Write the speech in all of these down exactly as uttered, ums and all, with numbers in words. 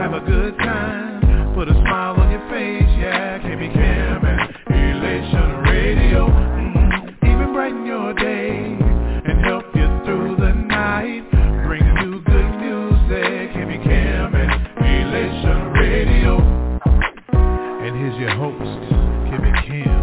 have a good time. Put a smile on your face, yeah. K B Cam and Elation Radio. Mm-hmm. Even brighten your day and help you through the night. Bring you good music. K B Cam and Elation Radio. And here's your host, K B Cam.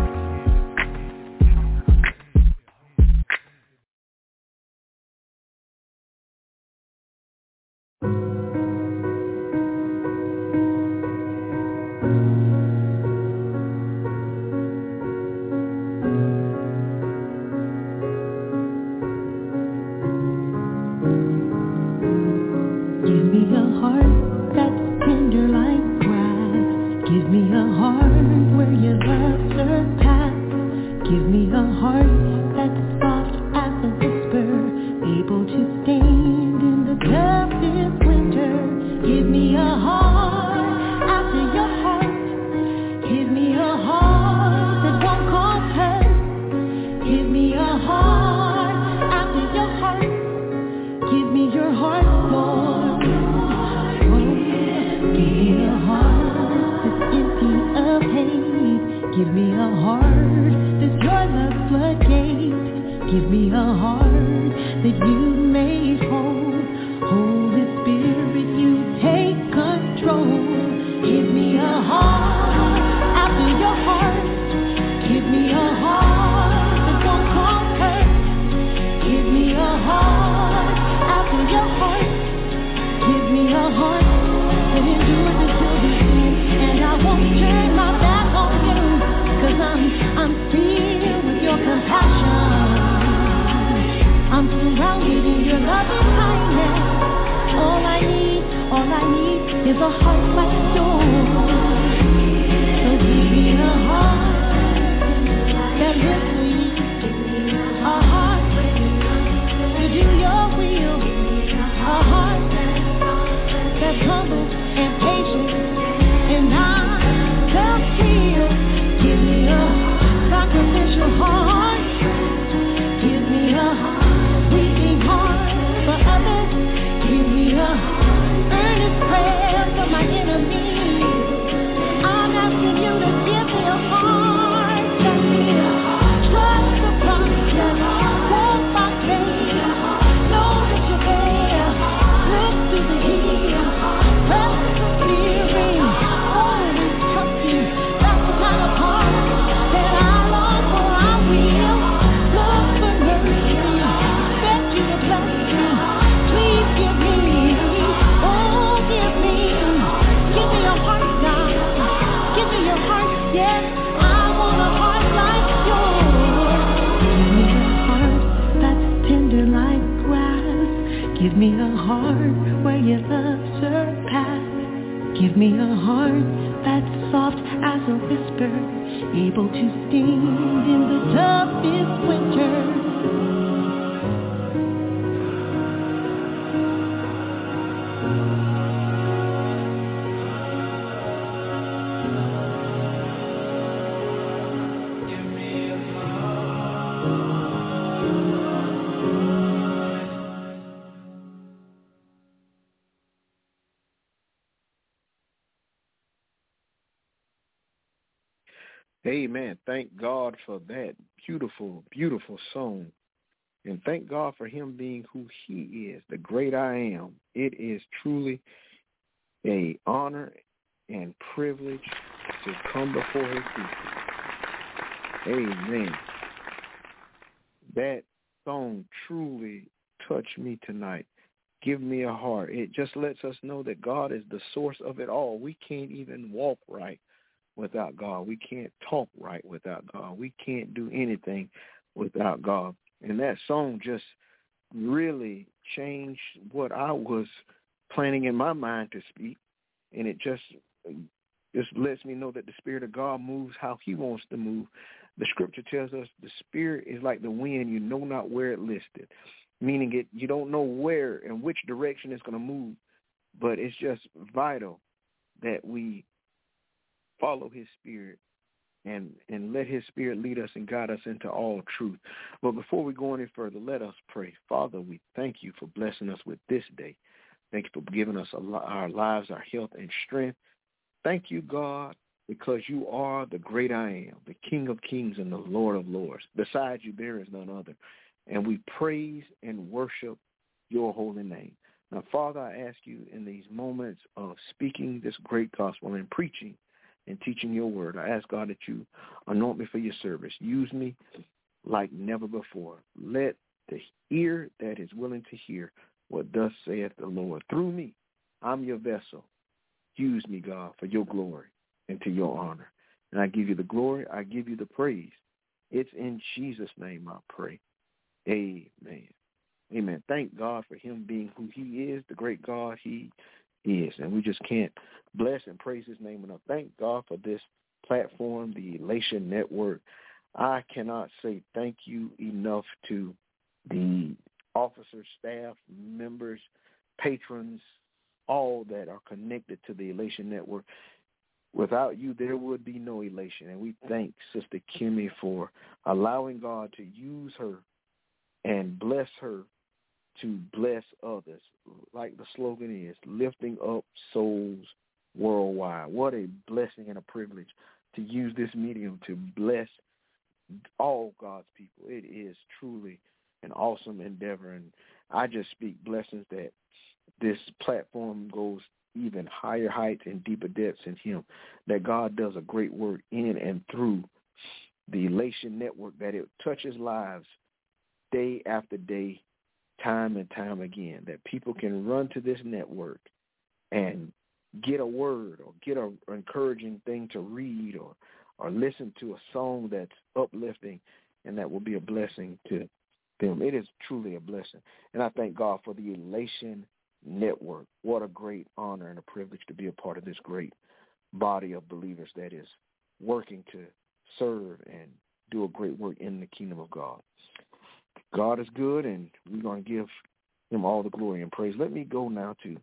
Amen. Thank God for that beautiful, beautiful song. And thank God for him being who he is, the great I am. It is truly an honor and privilege to come before his people. Amen. That song truly touched me tonight. Give me a heart. It just lets us know that God is the source of it all. We can't even walk right without God. We can't talk right without God. We can't do anything without God. And that song just really changed what I was planning in my mind to speak. And it just just lets me know that the Spirit of God moves how he wants to move. The scripture tells us the Spirit is like the wind. You know not where it listed, meaning it you don't know where and which direction it's going to move. But it's just vital that we follow his Spirit and, and let his Spirit lead us and guide us into all truth. But before we go any further, let us pray. Father, we thank you for blessing us with this day. Thank you for giving us our lives, our health, and strength. Thank you, God, because you are the great I am, the King of kings and the Lord of lords. Besides you, there is none other. And we praise and worship your holy name. Now, Father, I ask you in these moments of speaking this great gospel and preaching and teaching your word, I ask, God, that you anoint me for your service. Use me like never before. Let the ear that is willing to hear what thus saith the Lord. Through me, I'm your vessel. Use me, God, for your glory and to your honor. And I give you the glory. I give you the praise. It's in Jesus' name I pray. Amen. Amen. Thank God for him being who he is, the great God he is. And we just can't bless and praise his name enough. Thank God for this platform, the Elation Network. I cannot say thank you enough to the officers, staff, members, patrons, all that are connected to the Elation Network. Without you, there would be no Elation. And we thank Sister Kimmy for allowing God to use her and bless her to bless others. Like the slogan is, lifting up souls worldwide. What a blessing and a privilege to use this medium to bless all God's people. It is truly an awesome endeavor, and I just speak blessings that this platform goes even higher heights and deeper depths in him, that God does a great work in and through the Elation Network, that it touches lives day after day, time and time again, that people can run to this network and get a word or get an encouraging thing to read or, or listen to a song that's uplifting, and that will be a blessing to them. It is truly a blessing. And I thank God for the Elation Network. What a great honor and a privilege to be a part of this great body of believers that is working to serve and do a great work in the kingdom of God. God is good, and we're going to give him all the glory and praise. Let me go now to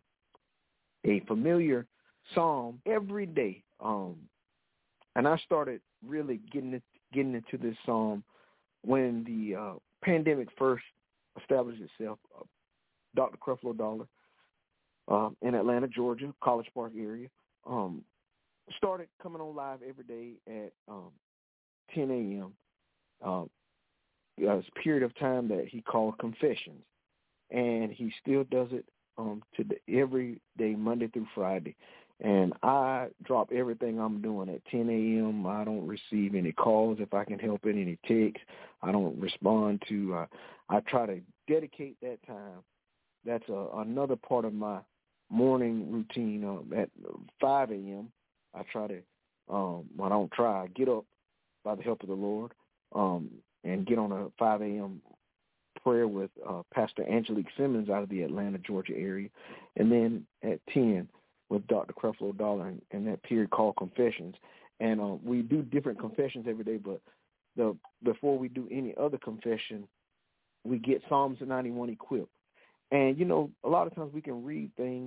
a familiar psalm every day. Um, and I started really getting it, getting into this psalm when the uh, pandemic first established itself. Uh, Doctor Creflo Dollar uh, in Atlanta, Georgia, College Park area, um, started coming on live every day at um, ten a.m. Uh, it was a period of time that he called Confessions, and he still does it um, to the, every day, Monday through Friday. And I drop everything I'm doing at ten a.m. I don't receive any calls if I can help it, any texts. I don't respond to. Uh, I try to dedicate that time. That's a, another part of my morning routine. Uh, at five a.m., I try to, um, well, I don't try, I get up by the help of the Lord um, and get on a five a.m. prayer with uh, Pastor Angelique Simmons out of the Atlanta, Georgia area. And then at ten with Doctor Creflo Dollar in, in that period called Confessions. And uh, we do different confessions every day, but the before we do any other confession, we get Psalms ninety-one equipped. And, you know, a lot of times we can read things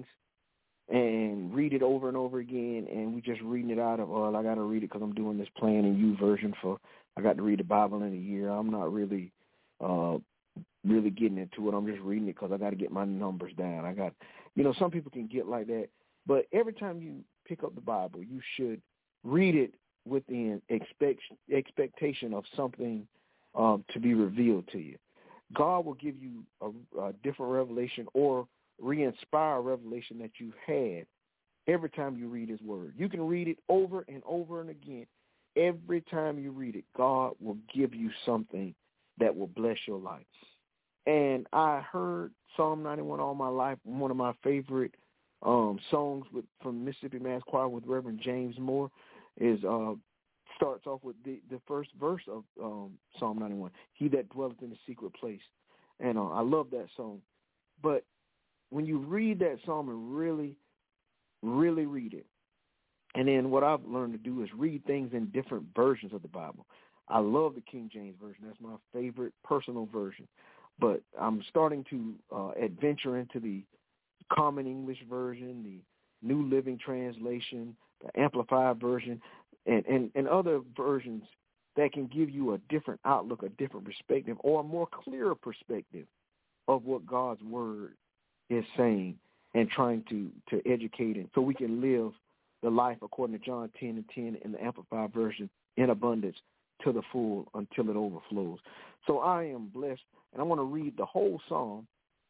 and read it over and over again, and we just reading it out of, well, I got to read it because I'm doing this Plan and You version for, I got to read the Bible in a year. I'm not really uh, really getting into it. I'm just reading it because I got to get my numbers down. I got, you know, some people can get like that. But every time you pick up the Bible, you should read it with the expect, expectation of something um, to be revealed to you. God will give you a, a different revelation or re-inspire a revelation that you had every time you read his word. You can read it over and over and again. Every time you read it, God will give you something that will bless your life. And I heard Psalm ninety-one all my life, one of my favorite um, songs with, from Mississippi Mass Choir with Reverend James Moore is uh, starts off with the, the first verse of um, Psalm ninety-one, he that dwelleth in the secret place. And uh, I love that song. But when you read that psalm and really, really read it, and then what I've learned to do is read things in different versions of the Bible. I love the King James Version. That's my favorite personal version. But I'm starting to uh, adventure into the Common English Version, the New Living Translation, the Amplified Version, and, and, and other versions that can give you a different outlook, a different perspective, or a more clearer perspective of what God's Word is saying. and trying to, to educate and so we can live the life according to John ten and ten in the Amplified Version in abundance to the full until it overflows. So I am blessed, and I want to read the whole psalm,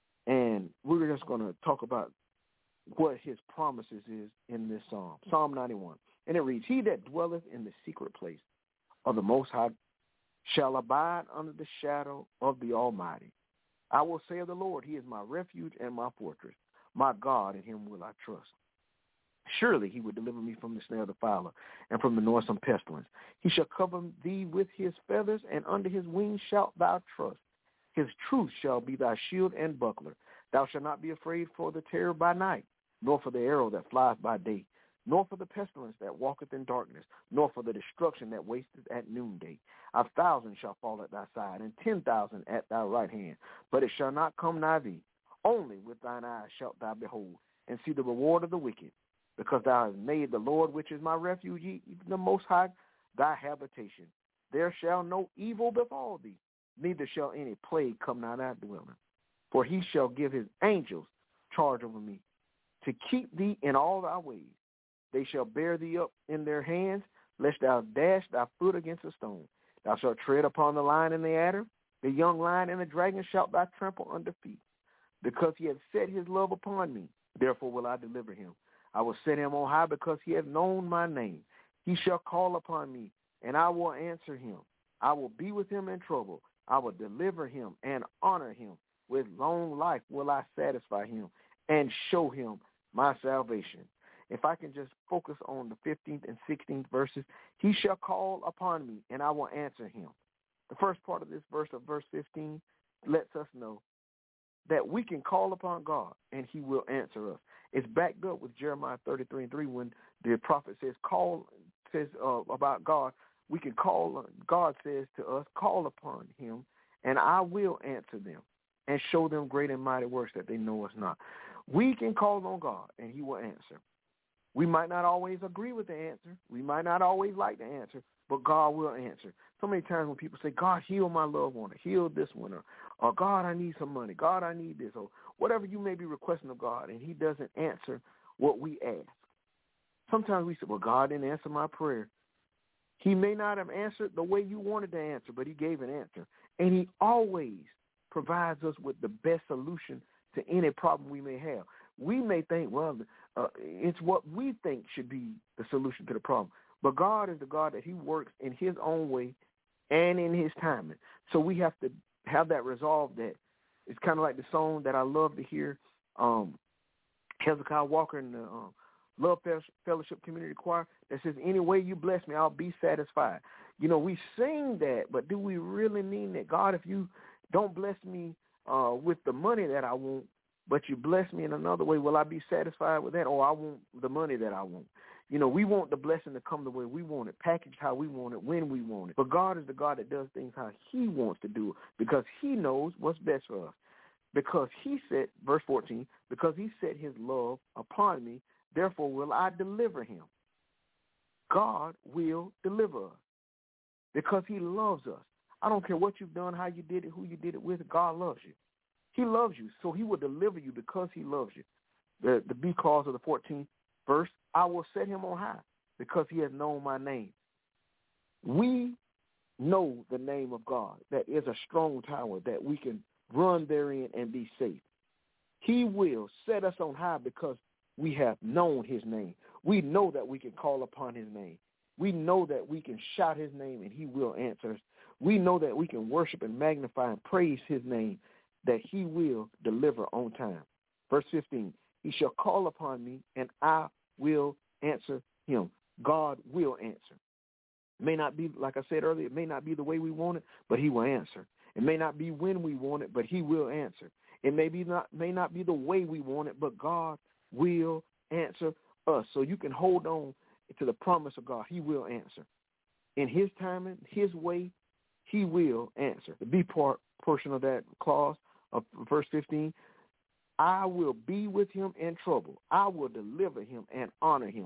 and we're just going to talk about what his promises is in this psalm, Psalm ninety-one. And it reads, he that dwelleth in the secret place of the Most High shall abide under the shadow of the Almighty. I will say of the Lord, he is my refuge and my fortress. My God, in him will I trust. Surely he will deliver me from the snare of the fowler and from the noisome pestilence. He shall cover thee with his feathers, and under his wings shalt thou trust. His truth shall be thy shield and buckler. Thou shalt not be afraid for the terror by night, nor for the arrow that flies by day, nor for the pestilence that walketh in darkness, nor for the destruction that wasteth at noonday. A thousand shall fall at thy side, and ten thousand at thy right hand, but it shall not come nigh thee. Only with thine eyes shalt thou behold, and see the reward of the wicked, because thou hast made the Lord, which is my refuge, even the Most High, thy habitation. There shall no evil befall thee, neither shall any plague come nigh thy dwelling. For he shall give his angels charge over me, to keep thee in all thy ways. They shall bear thee up in their hands, lest thou dash thy foot against a stone. Thou shalt tread upon the lion and the adder, the young lion and the dragon shalt thou trample under feet. Because he hath set his love upon me, therefore will I deliver him. I will set him on high, because he hath known my name. He shall call upon me, and I will answer him. I will be with him in trouble. I will deliver him and honor him. With long life will I satisfy him and show him my salvation. If I can just focus on the fifteenth and sixteenth verses, he shall call upon me, and I will answer him. The first part of this verse of verse fifteen lets us know that we can call upon God, and he will answer us. It's backed up with Jeremiah thirty-three and three when the prophet says, call, says uh, about God, we can call, God says to us, call upon him, and I will answer them and show them great and mighty works that they know us not. We can call on God, and he will answer. We might not always agree with the answer. We might not always like the answer, but God will answer. So many times when people say, God, heal my loved one, or heal this one, or, or God, I need some money, God, I need this, or whatever you may be requesting of God, and he doesn't answer what we ask. Sometimes we say, well, God didn't answer my prayer. He may not have answered the way you wanted to answer, but he gave an answer. And he always provides us with the best solution to any problem we may have. We may think, well, uh, it's what we think should be the solution to the problem. But God is the God that he works in his own way and in his timing. So we have to have that resolve that it's kind of like the song that I love to hear, um, Hezekiah Walker in the um, Love Fellowship Community Choir that says, any way you bless me, I'll be satisfied. You know, we sing that, but do we really mean that? God, if you don't bless me uh, with the money that I want, but you bless me in another way, will I be satisfied with that? Or I want the money that I want. You know, we want the blessing to come the way we want it, packaged how we want it, when we want it. But God is the God that does things how he wants to do it, because he knows what's best for us. Because he said, verse fourteen, because he set his love upon me, therefore will I deliver him. God will deliver us because he loves us. I don't care what you've done, how you did it, who you did it with, God loves you. He loves you, so he will deliver you because he loves you. The, the B clause of the fourteenth verse, I will set him on high because he has known my name. We know the name of God. That is a strong tower that we can run therein and be safe. He will set us on high because we have known his name. We know that we can call upon his name. We know that we can shout his name and he will answer us. We know that we can worship and magnify and praise his name, that he will deliver on time. Verse fifteen, he shall call upon me and I will answer him. God will answer. It may not be, like I said earlier, it may not be the way we want it, but he will answer. It may not be when we want it, but he will answer. It may be not may not be the way we want it, but God will answer us. So you can hold on to the promise of God. He will answer. In his timing, his way, he will answer. The B part portion of that clause of verse fifteen, I will be with him in trouble. I will deliver him and honor him.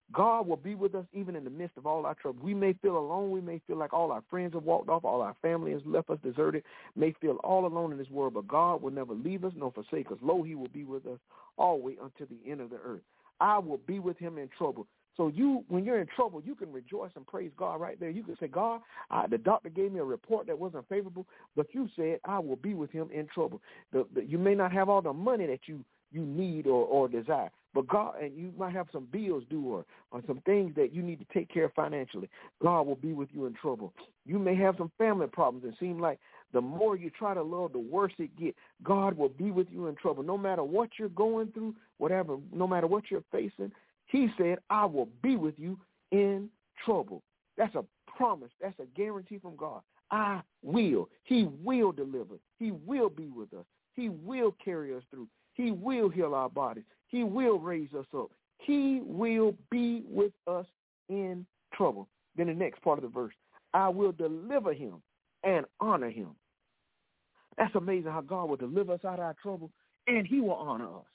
God will be with us even in the midst of all our trouble. We may feel alone. We may feel like all our friends have walked off, all our family has left us deserted, may feel all alone in this world, but God will never leave us nor forsake us. Lo, he will be with us always until the end of the earth. I will be with him in trouble. So you, when you're in trouble, you can rejoice and praise God right there. You can say, God, I, the doctor gave me a report that wasn't favorable, but you said I will be with him in trouble. The, the, you may not have all the money that you, you need or, or desire, but God, and you might have some bills due or, or some things that you need to take care of financially. God will be with you in trouble. You may have some family problems. It seems like the more you try to love, the worse it gets. God will be with you in trouble. No matter what you're going through, whatever, no matter what you're facing, he said, I will be with you in trouble. That's a promise. That's a guarantee from God. I will. He will deliver. He will be with us. He will carry us through. He will heal our bodies. He will raise us up. He will be with us in trouble. Then the next part of the verse, I will deliver him and honor him. That's amazing how God will deliver us out of our trouble, and he will honor us.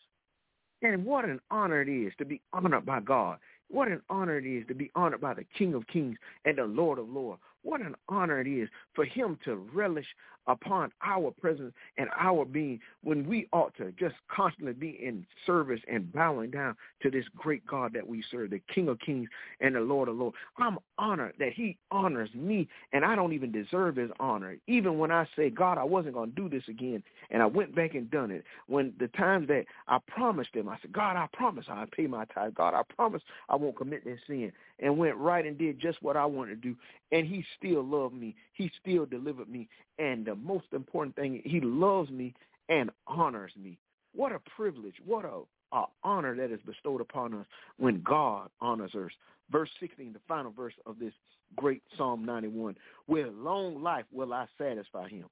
And what an honor it is to be honored by God. What an honor it is to be honored by the King of Kings and the Lord of Lords. What an honor it is for him to relish upon our presence and our being when we ought to just constantly be in service and bowing down to this great God that we serve, the King of Kings and the Lord of Lords. I'm honored that he honors me, and I don't even deserve his honor. Even when I say, God, I wasn't going to do this again, and I went back and done it. When the times that I promised him, I said, God, I promise I'll pay my tithe. God, I promise I won't commit this sin, and went right and did just what I wanted to do. And he still loved me. He still delivered me. And the most important thing, he loves me and honors me. What a privilege. What a, a honor that is bestowed upon us when God honors us. Verse sixteen, the final verse of this great Psalm ninety-one. With long life will I satisfy him.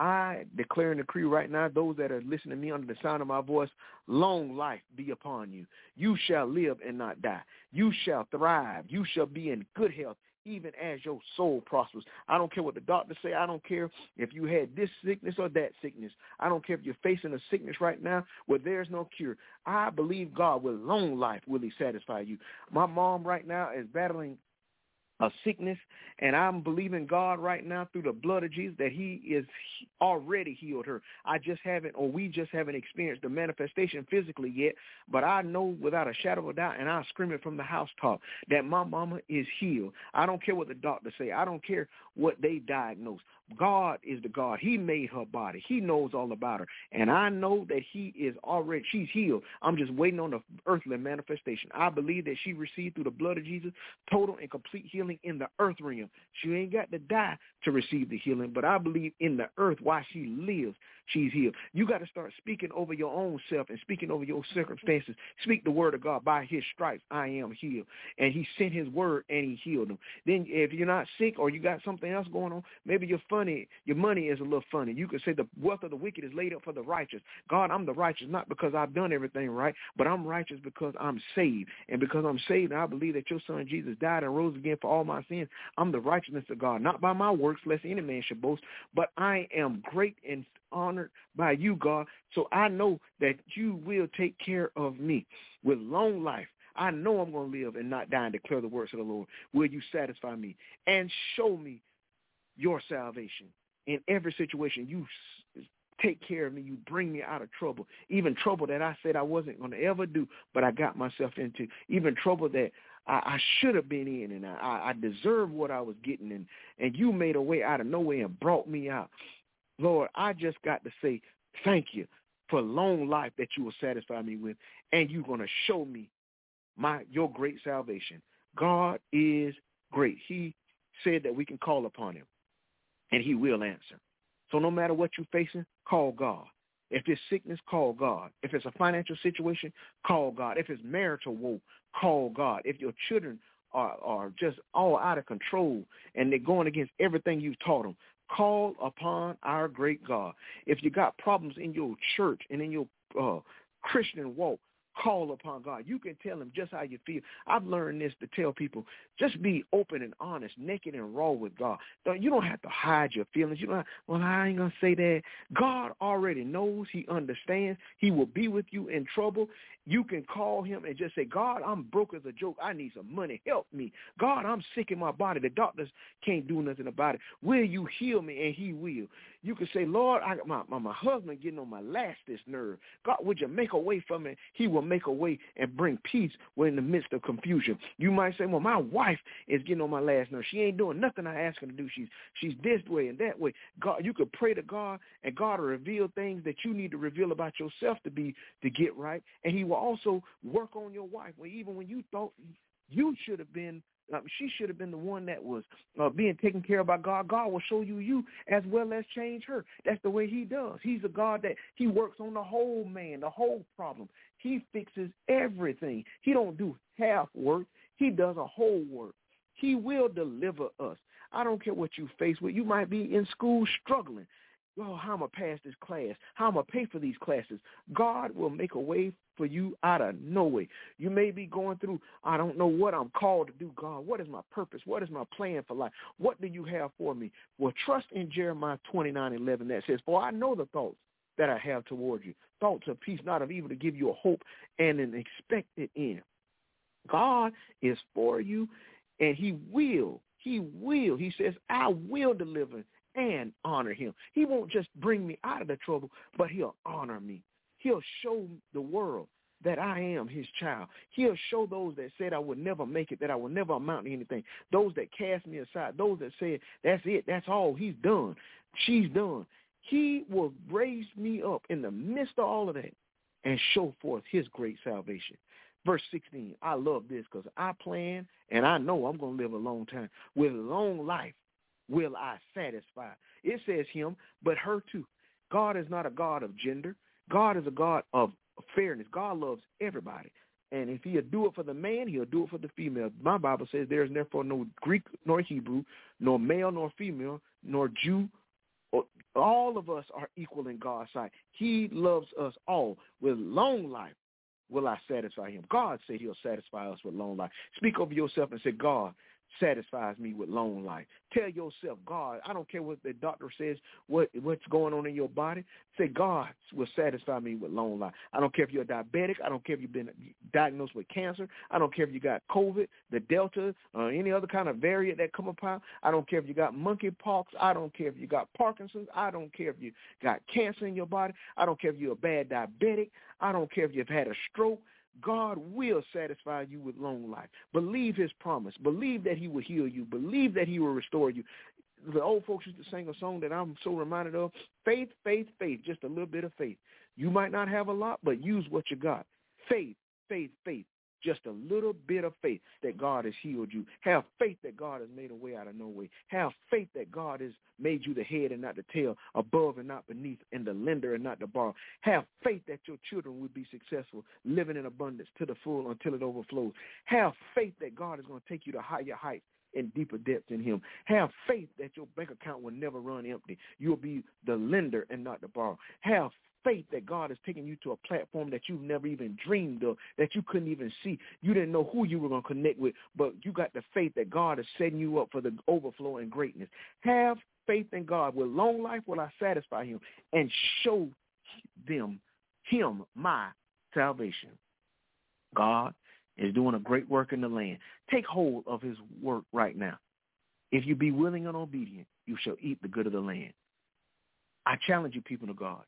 I declare and decree right now, those that are listening to me under the sound of my voice, long life be upon you. You shall live and not die. You shall thrive. You shall be in good health, even as your soul prospers. I don't care what the doctors say. I don't care if you had this sickness or that sickness. I don't care if you're facing a sickness right now where there's no cure. I believe God with long life will he satisfy you. My mom right now is battling a sickness, and I'm believing God right now through the blood of Jesus that he is already healed her. I just haven't, or we just haven't experienced the manifestation physically yet, but I know without a shadow of a doubt, and I'll scream it from the housetop, that my mama is healed. I don't care what the doctors say. I don't care what they diagnose. God is the God. He made her body. He knows all about her, and I know that he is already, she's healed. I'm just waiting on the earthly manifestation. I believe that she received through the blood of Jesus total and complete healing in the earth realm. She ain't got to die to receive the healing, but I believe in the earth while she lives, she's healed. You got to start speaking over your own self and speaking over your circumstances. Speak the word of God. By his stripes, I am healed. And he sent his word and he healed them. Then if you're not sick or you got something else going on, maybe you're funny, your money is a little funny. You could say the wealth of the wicked is laid up for the righteous. God, I'm the righteous, not because I've done everything right, but I'm righteous because I'm saved. And because I'm saved, I believe that your son Jesus died and rose again for all my sins. I'm the righteousness of God, not by my works, lest any man should boast, but I am great and honored by you, God. So I know that you will take care of me with long life. I know I'm going to live and not die and declare the works of the Lord. Will you satisfy me and show me your salvation in every situation? You take care of me. You bring me out of trouble, even trouble that I said I wasn't going to ever do, but I got myself into, even trouble that I, I should have been in, and I, I deserve what I was getting in, and you made a way out of nowhere and brought me out. Lord, I just got to say thank you for long life that you will satisfy me with, and you're going to show me my your great salvation. God is great. He said that we can call upon him, and he will answer. So no matter what you're facing, call God. If it's sickness, call God. If it's a financial situation, call God. If it's marital woe, call God. If your children are, are just all out of control and they're going against everything you've taught them, call upon our great God. If you got problems in your church and in your uh, Christian walk, Call upon God. You can tell him just how you feel. I've learned this to tell people, just be open and honest, naked and raw with God. Don't, you don't have to hide your feelings. You don't have, well, I ain't going to say that. God already knows. He understands. He will be with you in trouble. You can call him and just say, God, I'm broke as a joke. I need some money. Help me. God, I'm sick in my body. The doctors can't do nothing about it. Will you heal me? And he will. You can say, Lord, I, my, my, my husband getting on my lastest nerve. God, would you make a way for me? He will make a way and bring peace when in the midst of confusion. You might say, well, my wife is getting on my last nerve. She ain't doing nothing I ask her to do. She's she's this way and that way. God, you could pray to God, and God will reveal things that you need to reveal about yourself to be to get right. And he will also work on your wife. Well, even when you thought you should have been Uh, she should have been the one that was uh, being taken care of by God. God will show you you as well as change her. That's the way he does. He's a God that he works on the whole man, the whole problem. He fixes everything. He don't do half work. He does a whole work. He will deliver us. I don't care what you face with. You might be in school struggling. Oh, how am I pass this class? How am I pay for these classes? God will make a way for you out of no way. You may be going through, I don't know what I'm called to do, God. What is my purpose? What is my plan for life? What do you have for me? Well, trust in Jeremiah twenty-nine eleven that says, for I know the thoughts that I have toward you, thoughts of peace, not of evil, to give you a hope and an expected end. God is for you, and he will, he will. He says, I will deliver and honor him. He won't just bring me out of the trouble, but he'll honor me. He'll show the world that I am his child. He'll show those that said I would never make it, that I would never amount to anything, those that cast me aside, those that said, that's it, that's all, he's done, she's done. He will raise me up in the midst of all of that and show forth his great salvation. Verse sixteen, I love this because I plan and I know I'm going to live a long time. With long life will I satisfy. It says him, but her too. God is not a God of gender. God is a God of fairness. God loves everybody. And if he'll do it for the man, he'll do it for the female. My Bible says there is therefore no Greek nor Hebrew, nor male nor female, nor Jew. All of us are equal in God's sight. He loves us all. With long life will I satisfy him. God said he'll satisfy us with long life. Speak over yourself and say, God satisfies me with long life. Tell yourself, God, I don't care what the doctor says, what what's going on in your body. Say, God will satisfy me with long life. I don't care if you're diabetic. I don't care if you've been diagnosed with cancer. I don't care if you got COVID, the Delta, or any other kind of variant that come upon. I don't care if you got monkeypox. I don't care if you got Parkinson's. I don't care if you got cancer in your body. I don't care if you're a bad diabetic. I don't care if you've had a stroke. God will satisfy you with long life. Believe his promise. Believe that he will heal you. Believe that he will restore you. The old folks used to sing a song that I'm so reminded of. Faith, faith, faith, just a little bit of faith. You might not have a lot, but use what you got. Faith, faith, faith, just a little bit of faith that God has healed you. Have faith that God has made a way out of no way. Have faith that God has made you the head and not the tail, above and not beneath, and the lender and not the borrower. Have faith that your children will be successful, living in abundance to the full until it overflows. Have faith that God is going to take you to higher heights and deeper depths in him. Have faith that your bank account will never run empty. You'll be the lender and not the borrower. Have faith that God is taking you to a platform that you've never even dreamed of, that you couldn't even see. You didn't know who you were going to connect with, but you got the faith that God is setting you up for the overflow and greatness. Have faith in God. With long life will I satisfy him and show them, him, my salvation. God is doing a great work in the land. Take hold of his work right now. If you be willing and obedient, you shall eat the good of the land. I challenge you, people of God.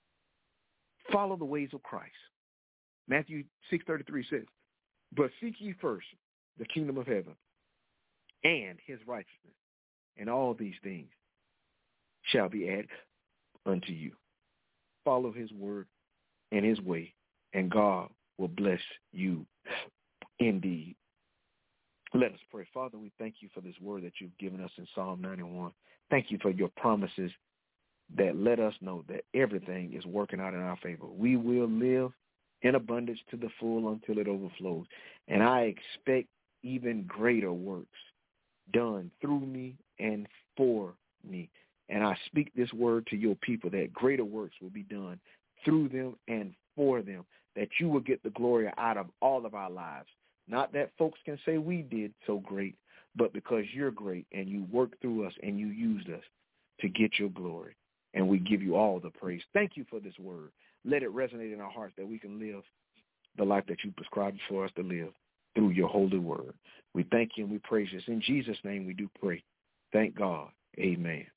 Follow the ways of Christ. Matthew six thirty-three says, but seek ye first the kingdom of heaven and his righteousness, and all these things shall be added unto you. Follow his word and his way, and God will bless you indeed. Let us pray. Father, we thank you for this word that you've given us in Psalm ninety-one. Thank you for your promises that let us know that everything is working out in our favor. We will live in abundance to the full until it overflows. And I expect even greater works done through me and for me. And I speak this word to your people that greater works will be done through them, and for them, that you will get the glory out of all of our lives. Not that folks can say we did so great, but because you're great and you worked through us and you used us to get your glory. And we give you all the praise. Thank you for this word. Let it resonate in our hearts that we can live the life that you prescribed for us to live through your holy word. We thank you and we praise you. In Jesus' name we do pray. Thank God. Amen.